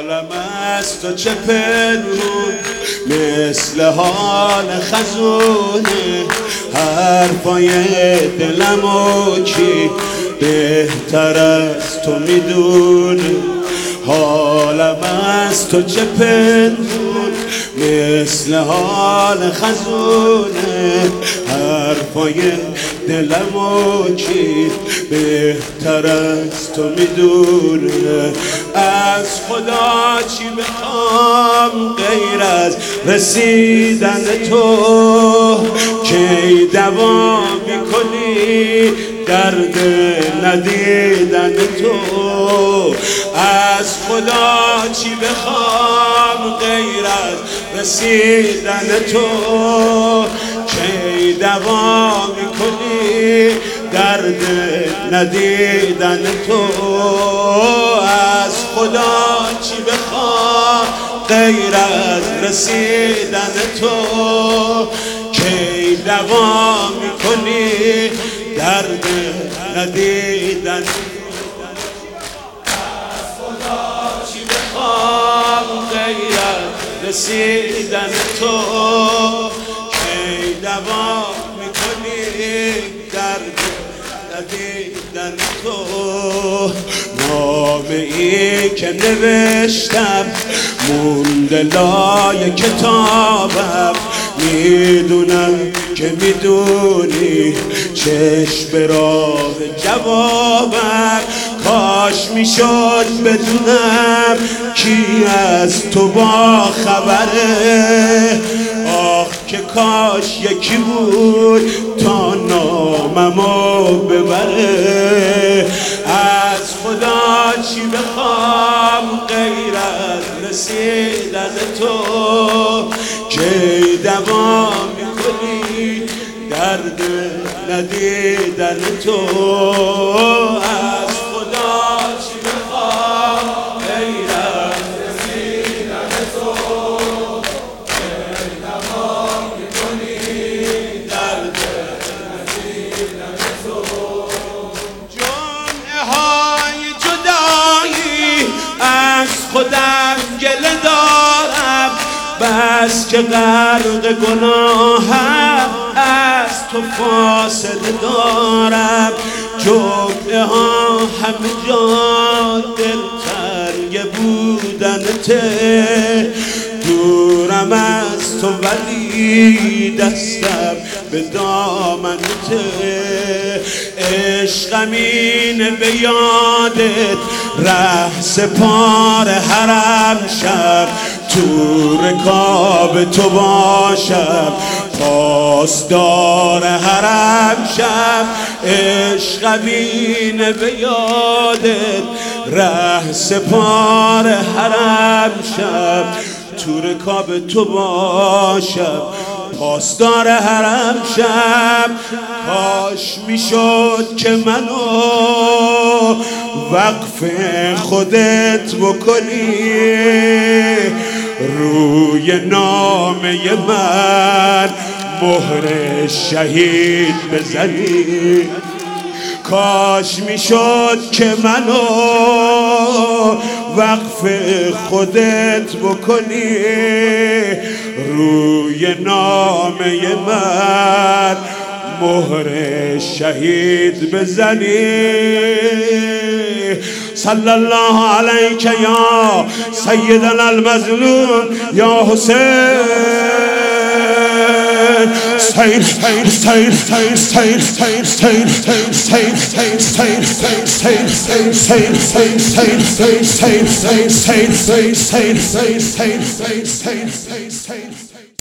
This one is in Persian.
حالم از تو چه پنهون، مثل حال خزونه. حرفای دلمو کی بهتر از تو میدونه. حالم از تو چه پنهون، مثل حال خزونه. حرفای دلمو کی بهتر از تو میدونه. از خدا چی بخوام غیر از رسیدن تو، کی دوا میکنی درد ندیدن تو. از خدا چی بخوام غیر از رسیدن تو، کی دوا میکنی درد ندیدن تو. از خدا چی بخوام غیر از رسیدن تو، کی دوا میکنی درد ندیدن. از خدا چی بخوام غیر از رسیدن تو، کی دوا میکنی درد ندیدن تو. نامه ای که نوشتم مونده لای کتابم، میدونم که میدونی چشم راه جوابم. کاش میشد بدونم کی از تو با خبره. آه که کاش یکی بود تا ناممو ببره. از خدا چی بخوام غیر از رسیدن تو، کی دوا میکنی درد ندیدن تو. از خدا چی بخوام غیر از رسیدن تو، کی دوا میکنی درد ندیدن تو. جمعه های جدایی از خودم گله دارم، بس که غرق گناهم از تو فاصله دارم. جمعه ها همه جا دلتنگ بودنته. دورم از تو ولی دستم به دامنته. عشقم اینه به یادت ره سپار حرم شم، تو رکاب تو باشم پاسدار حرم شم. عشقم اینه به یادت ره سپار حرم شم، تو رکاب تو باشم پاسدار حرم شم. کاش میشد که منو وقف خودت بکنی، روی نامه من مهر شهید بزنی. کاش میشد که منو وقف خودت بکنی، روی نامه من مهر شهید بزنی. صلی الله علیک یا سیدنا المظلوم یا حسین. Stay